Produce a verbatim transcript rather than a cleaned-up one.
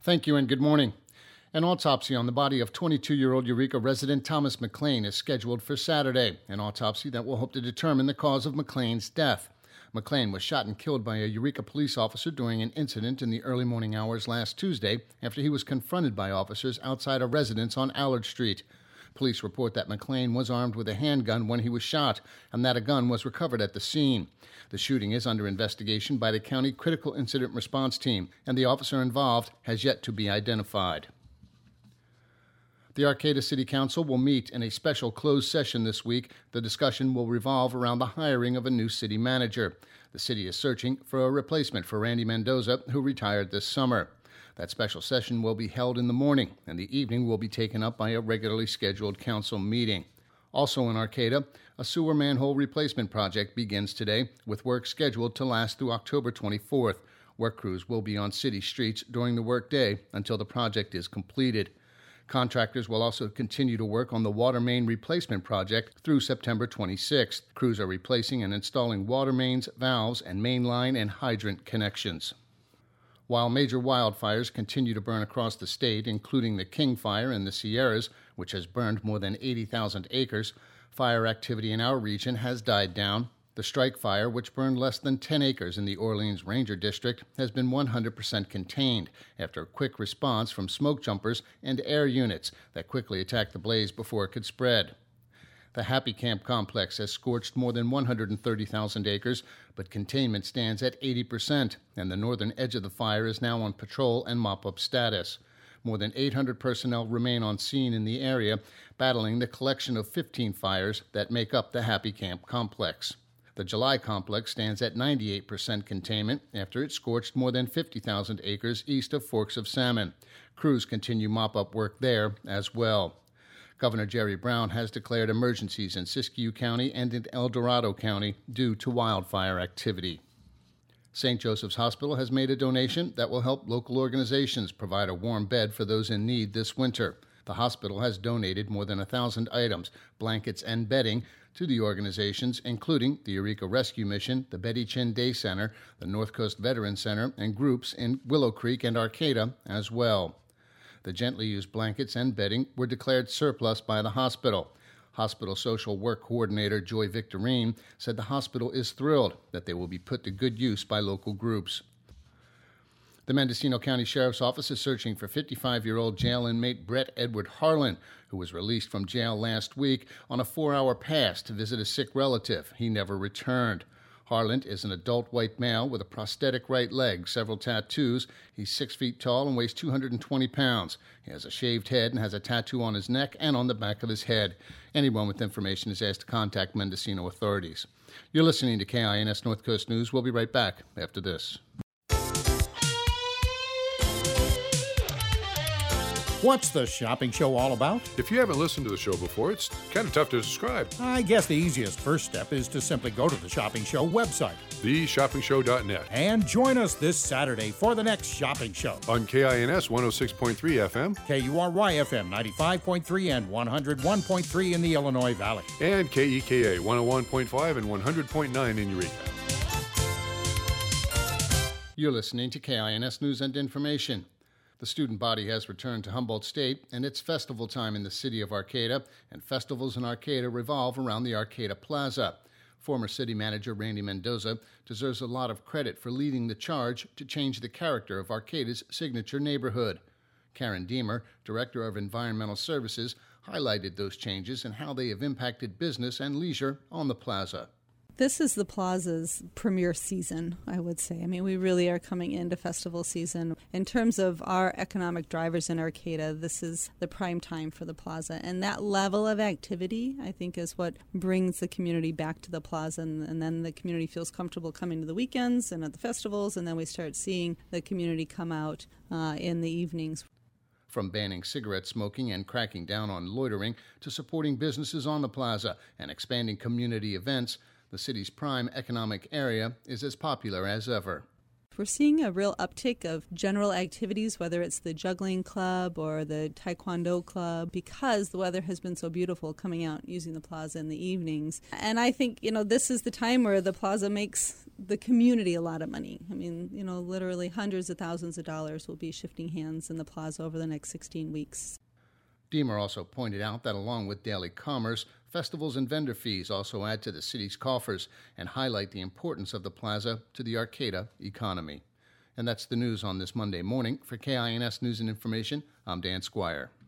Thank you and good morning. An autopsy on the body of twenty-two-year-old Eureka resident Thomas McLean is scheduled for Saturday, an autopsy that will hope to determine the cause of McLean's death. McLean was shot and killed by a Eureka police officer during an incident in the early morning hours last Tuesday after he was confronted by officers outside a residence on Allard Street. Police report that McLean was armed with a handgun when he was shot, and that a gun was recovered at the scene. The shooting is under investigation by the County Critical Incident Response Team, and the officer involved has yet to be identified. The Arcata City Council will meet in a special closed session this week. The discussion will revolve around the hiring of a new city manager. The city is searching for a replacement for Randy Mendoza, who retired this summer. That special session will be held in the morning, and the evening will be taken up by a regularly scheduled council meeting. Also in Arcata, a sewer manhole replacement project begins today, with work scheduled to last through October twenty-fourth. Work crews will be on city streets during the workday until the project is completed. Contractors will also continue to work on the water main replacement project through September twenty-sixth. Crews are replacing and installing water mains, valves, and main line and hydrant connections. While major wildfires continue to burn across the state, including the King Fire in the Sierras, which has burned more than eighty thousand acres, fire activity in our region has died down. The Strike Fire, which burned less than ten acres in the Orleans Ranger District, has been one hundred percent contained after a quick response from smoke jumpers and air units that quickly attacked the blaze before it could spread. The Happy Camp complex has scorched more than one hundred thirty thousand acres, but containment stands at eighty percent, and the northern edge of the fire is now on patrol and mop-up status. More than eight hundred personnel remain on scene in the area, battling the collection of fifteen fires that make up the Happy Camp complex. The July complex stands at ninety-eight percent containment after it scorched more than fifty thousand acres east of Forks of Salmon. Crews continue mop-up work there as well. Governor Jerry Brown has declared emergencies in Siskiyou County and in El Dorado County due to wildfire activity. Saint Joseph's Hospital has made a donation that will help local organizations provide a warm bed for those in need this winter. The hospital has donated more than one thousand items, blankets, and bedding to the organizations, including the Eureka Rescue Mission, the Betty Chin Day Center, the North Coast Veterans Center, and groups in Willow Creek and Arcata as well. The gently used blankets and bedding were declared surplus by the hospital. Hospital Social Work Coordinator Joy Victorine said the hospital is thrilled that they will be put to good use by local groups. The Mendocino County Sheriff's Office is searching for fifty-five-year-old jail inmate Brett Edward Harlan, who was released from jail last week on a four-hour pass to visit a sick relative. He never returned. Harlan is an adult white male with a prosthetic right leg, several tattoos. He's six feet tall and weighs two hundred twenty pounds. He has a shaved head and has a tattoo on his neck and on the back of his head. Anyone with information is asked to contact Mendocino authorities. You're listening to K I N S North Coast News. We'll be right back after this. What's the shopping show all about? If you haven't listened to the show before, it's kind of tough to describe. I guess the easiest first step is to simply go to the Shopping Show website, the shopping show dot net, and join us this Saturday for the next shopping show. On K I N S one oh six point three F M, K U R Y F M ninety-five point three and one oh one point three in the Illinois Valley, and K E K A one oh one point five and one hundred point nine in Eureka. You're listening to K I N S News and Information. The student body has returned to Humboldt State, and it's festival time in the city of Arcata, and festivals in Arcata revolve around the Arcata Plaza. Former city manager Randy Mendoza deserves a lot of credit for leading the charge to change the character of Arcata's signature neighborhood. Karen Deemer, Director of Environmental Services, highlighted those changes and how they have impacted business and leisure on the plaza. This is the Plaza's premier season, I would say. I mean, we really are coming into festival season. In terms of our economic drivers in Arcata, this is the prime time for the Plaza. And that level of activity, I think, is what brings the community back to the Plaza. And, and then the community feels comfortable coming to the weekends and at the festivals. And then we start seeing the community come out uh, in the evenings. From banning cigarette smoking and cracking down on loitering to supporting businesses on the plaza and expanding community events, the city's prime economic area is as popular as ever. We're seeing a real uptick of general activities, whether it's the juggling club or the taekwondo club, because the weather has been so beautiful coming out using the plaza in the evenings. And I think, you know, this is the time where the plaza makes the community a lot of money. I mean, you know, literally hundreds of thousands of dollars will be shifting hands in the plaza over the next sixteen weeks. Deemer also pointed out that along with daily commerce, festivals and vendor fees also add to the city's coffers and highlight the importance of the plaza to the Arcata economy. And that's the news on this Monday morning. For K I N S News and Information, I'm Dan Squire.